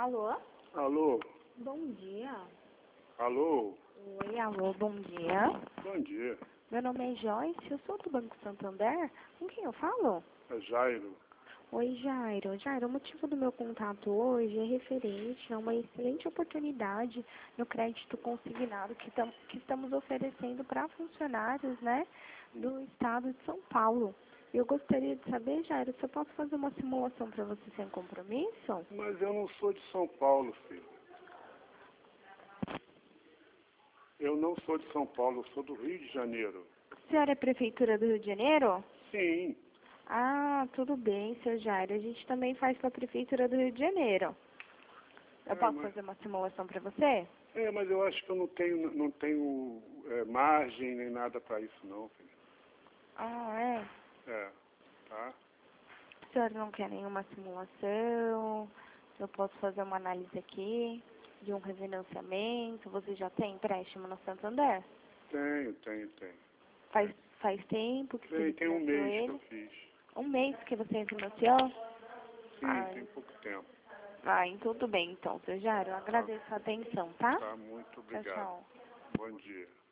Alô? Alô? Bom dia. Alô? Oi, alô, bom dia. Bom dia. Meu nome é Joyce, eu sou do Banco Santander. Com quem eu falo? É Jairo. Oi, Jairo. Jairo, o motivo do meu contato hoje é referente a uma excelente oportunidade no crédito consignado que estamos oferecendo para funcionários, né, do estado de São Paulo. Eu gostaria de saber, Jairo, se eu posso fazer uma simulação para você sem compromisso? Mas eu não sou de São Paulo, filho. Eu não sou de São Paulo, eu sou do Rio de Janeiro. A senhora é prefeitura do Rio de Janeiro? Sim. Ah, tudo bem, seu Jairo. A gente também faz para a Prefeitura do Rio de Janeiro. Eu posso fazer uma simulação para você? Mas eu acho que eu não tenho margem nem nada para isso não, filho. Ah, é? É, tá? A senhora não quer nenhuma simulação? Eu posso fazer uma análise aqui de um refinanciamento. Você já tem empréstimo no Santander? Tenho. Faz tempo que você Tem um refinanciou mês que eu ele? fiz. Um mês que você refinanciou? Sim, tem pouco tempo. Tudo bem então, seu Jairo. Eu agradeço a atenção, tá? Tá, muito Tchau, obrigado. tchau. Bom dia.